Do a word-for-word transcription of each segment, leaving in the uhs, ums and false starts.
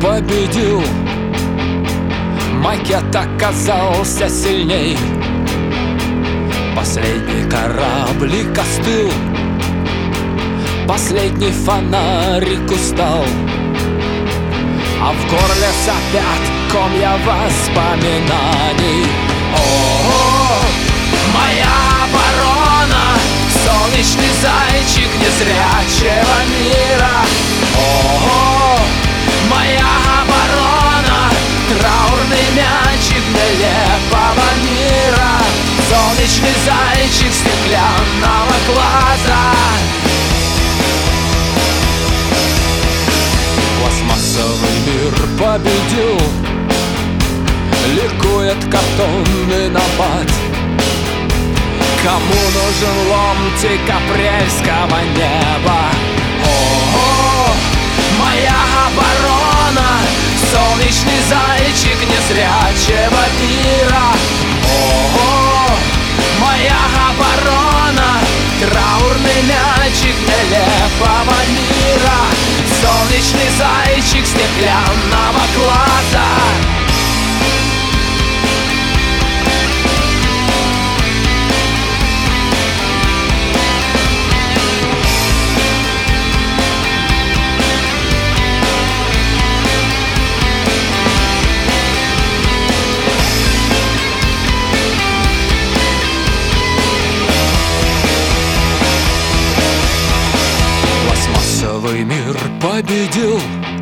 победил. Макет оказался сильней. Последний кораблик остыл, последний фонарик устал, а в горле сопят комья воспоминаний. О, моя оборона, солнечный зайчик незрячего мира. О, моя оборона, траурный мячик нелепого мира. Солнечный зайчик стеклянного глаза. Пластмассовый мир победил, ликует картонный напад. Кому нужен ломтик апрельского неба? О, моя оборона, солнечный зайчик незрячего мира. О, моя оборона, траурный мячик нелепого мира. Солнечный зайчик стеклянного глаза. Пластмассовый мир победил,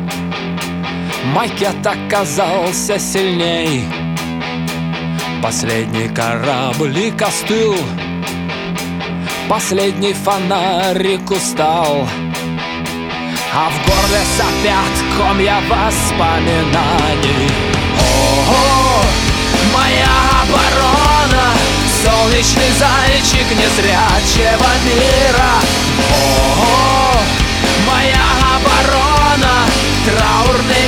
макет оказался сильней. Последний кораблик остыл, последний фонарик устал, а в горле сопят комья воспоминаний. О, моя оборона, солнечный зайчик незрячего мира. О, моя оборона, траурный